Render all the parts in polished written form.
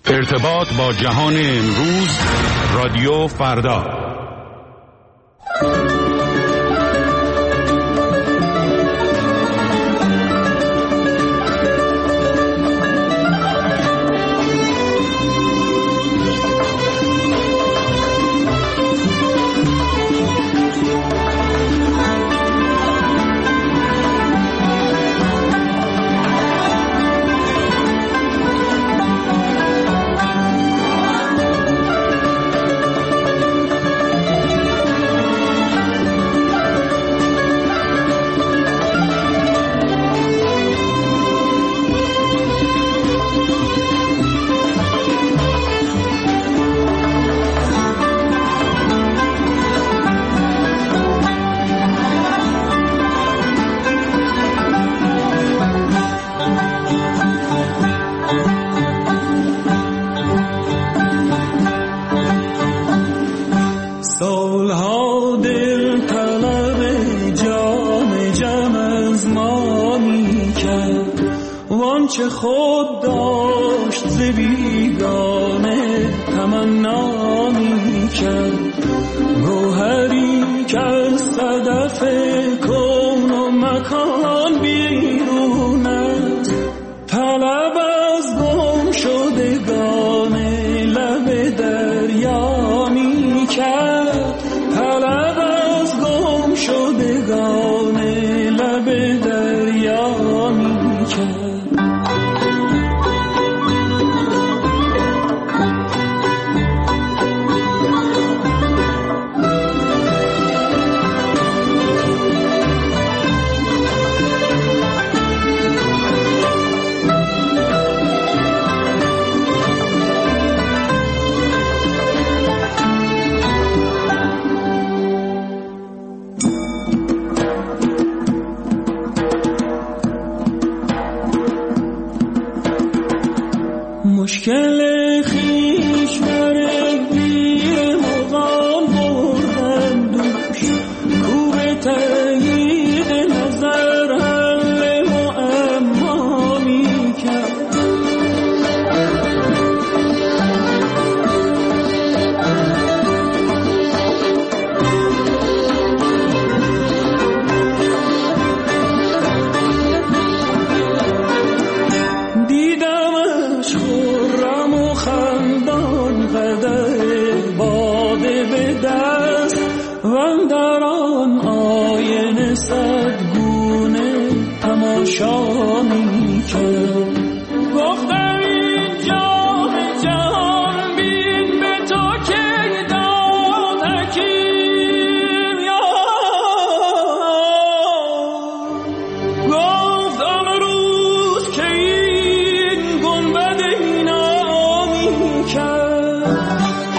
ارتباط با جهان امروز، رادیو فردا. چه خود داشت ز بیگانه تمنا می کرد، گوهری که از صدف کون و مکان بیرون است، طلب از گم شدگان لب دریا می کرد، طلب از گم شدگان لب دریا می کرد. مشکل خیش برگ بیر مغان بردن دوش، کوب تایید نظر حل معما می کرد. دیدمش خرم و خندان قدر باده به دست، و در آن آینه صدگونه تماشا می کرد. گفتم این جام جهان بین به تو که داد حکیم گفت امروز که این گنبد اینا می کرد.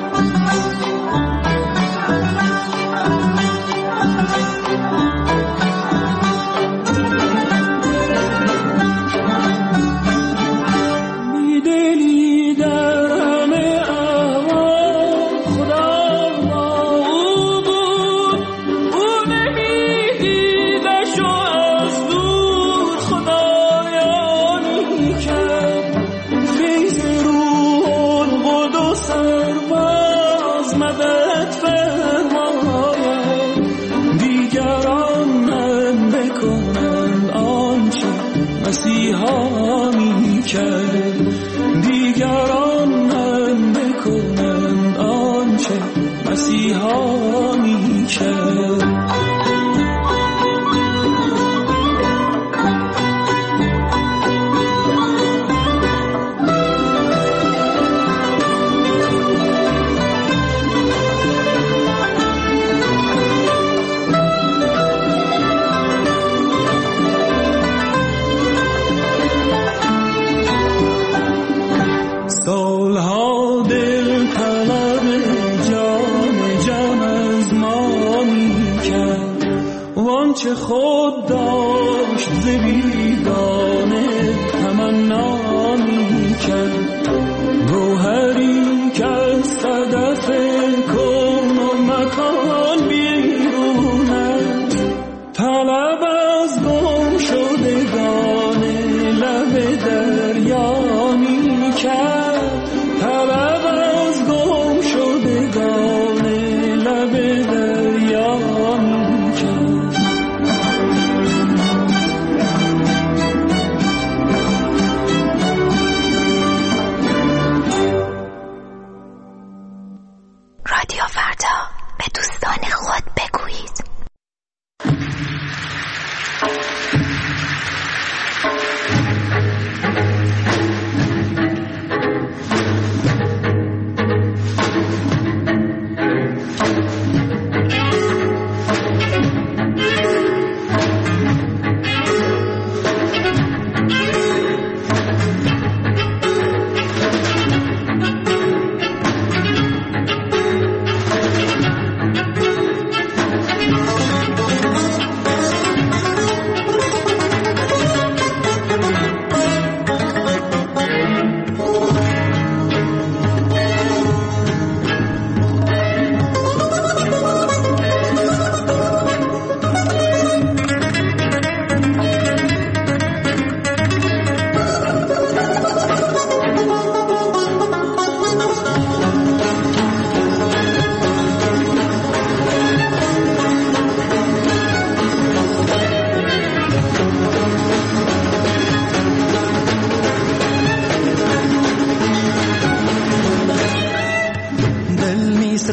بیدلی در همه احوال خدا با او بود، او نمیدیدش و از دور خدایا می کرد. فیض روح القدس سرباز مدد فرماید، دیگران هم بکنند آنچه مسیحا می کرد، دیگران هم بکنند آنچه مسیحا می کرد. سالها دل طلب جام جم از ما می کرد، وانچه خود داشت ز بیگانه تمنا می کرد. گوهری که از صدف کون و مکان بیرون است، طلب از گم شدگان لب دریا می کرد،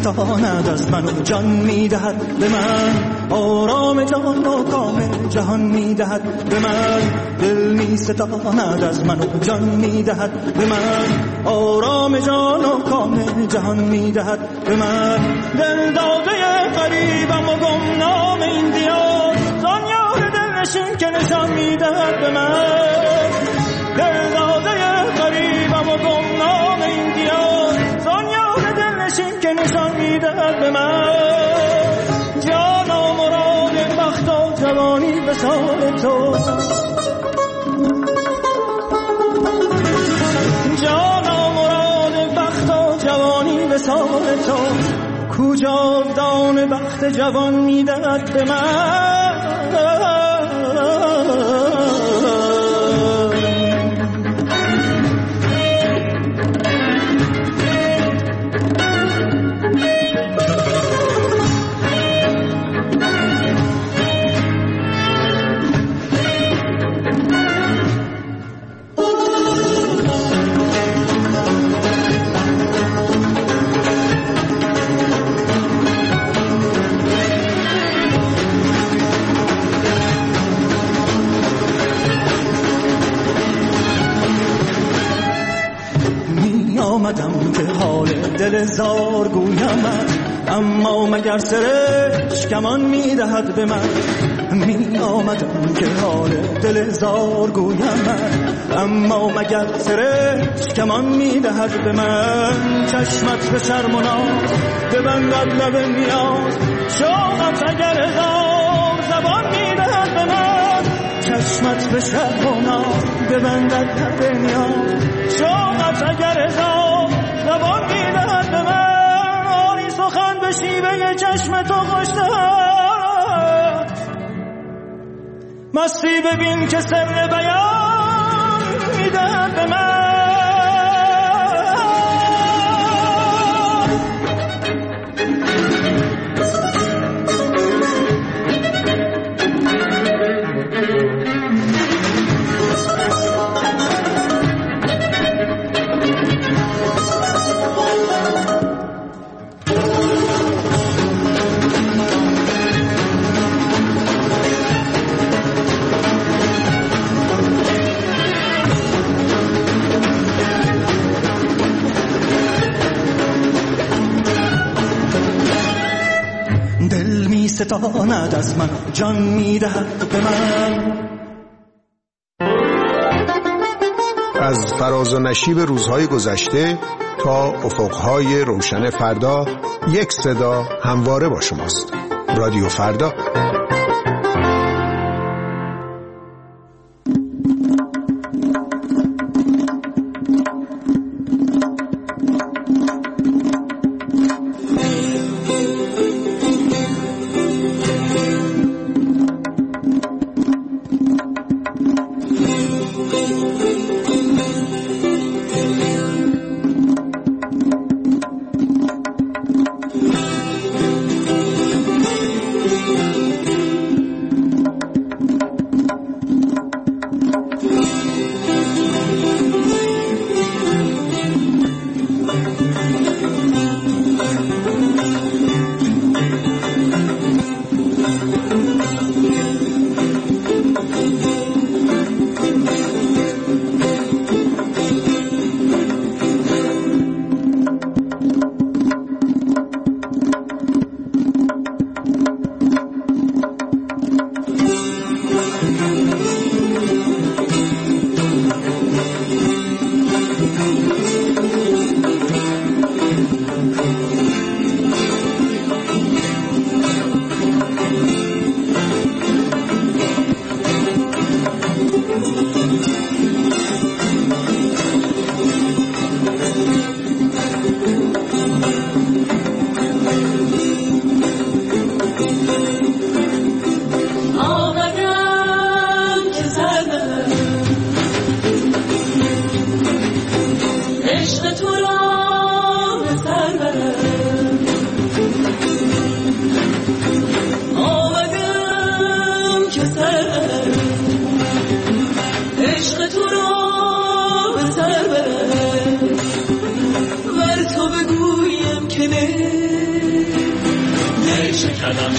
ستاند از من و جان میدهد به من، آرام جان و کام جهان میدهد به من. دل می ستاند از من و جان میدهد به من، آرام جان و کام جهان میدهد به من. دل داده غریبم و گمنام این دیار، زان یار دل نشین که نشان میدهد به من. دل داده غریبم و گمنام این دیار، زان یار دل نشین که نشان میدهد به من. جان و مراد بخت و جوانی به سال تو، جان و مراد بخت و جوانی به سال تو، کجا دان بخت جوان میدهد به من. آمدم که حال دل زار گویمت، اما مگر سرش کمان میدهد به من. می آمدم که حال دل زار گویمت، اما مگر سرش کمان میدهد به من. چشمت به شرم و ناز ببندد لب نیاز، شوقت اگر هزار زبان میدهد به من. چشمت به شرم و ناز ببندد لب نیاز، شوقت اگر هزار زبان میدهد به من. آری سخن به شیوه چشم تو خوش‌تر، مستی ببین که سر بیان میدهد به من. ستاند از من جان میدهد به من. از فراز و نشیب روزهای گذشته تا افقهای روشن فردا، یک صدا همواره با شماست. رادیو فردا.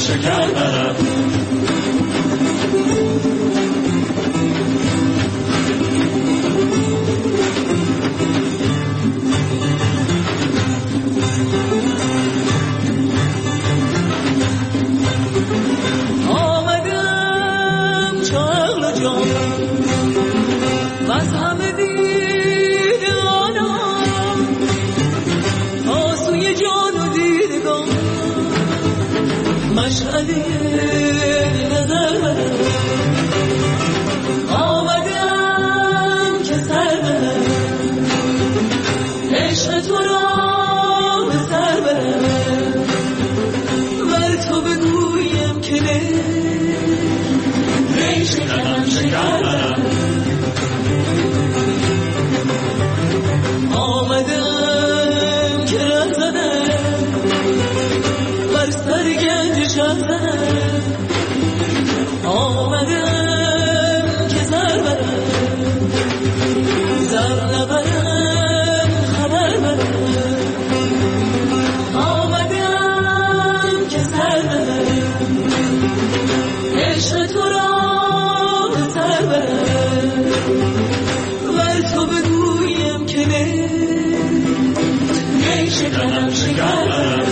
شکر برم. آمدم چاقل و جان و از همه دیدگانم تا سوی جان و دیدگان مشعله نظر برم. آمدم که سر برم عشق تو را به سر برم ور تو بگویم که نه شکرم شکر برم. آمدم که رم زدم بر سر گنج شه زدم. آمدم که زر برم زر نبرم خبر برم. آمدم که سر برم عشق تو را به سر برم ور تو بگویم که نه شکرم شکر برم.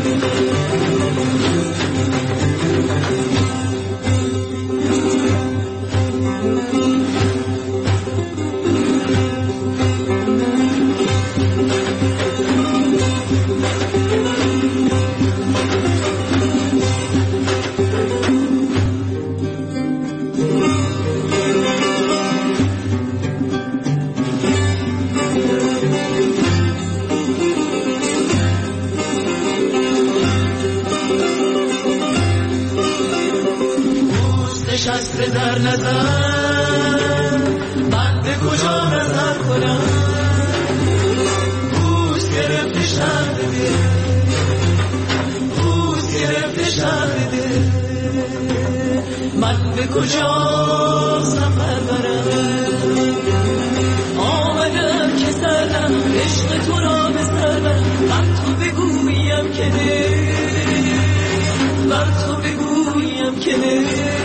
نشسته در نظر بنده کجا نظر کنم. بوس گرفته شهر دل بوس گرفته شهر دل من به کجا سفر برم. آمدم که سردم عشق تو را به سر برم بر تو بگویم که نه بر تو بگویم که نه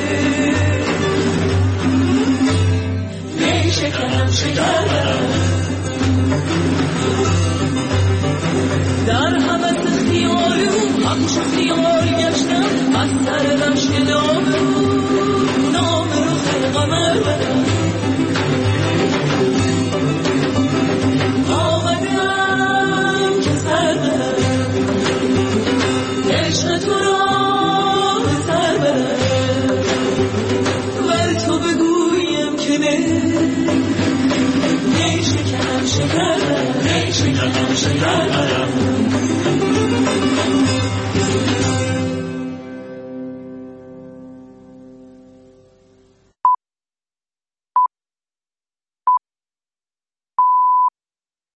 شکرم شکر برم. در همه خیال او همچو خیال گشتم از سر رشک نام رو قمر برم. آمدم که سر برم عشق تو را به سر برم ور تو بگویم که نه شکرم شکر برم. شکرم شکر برم.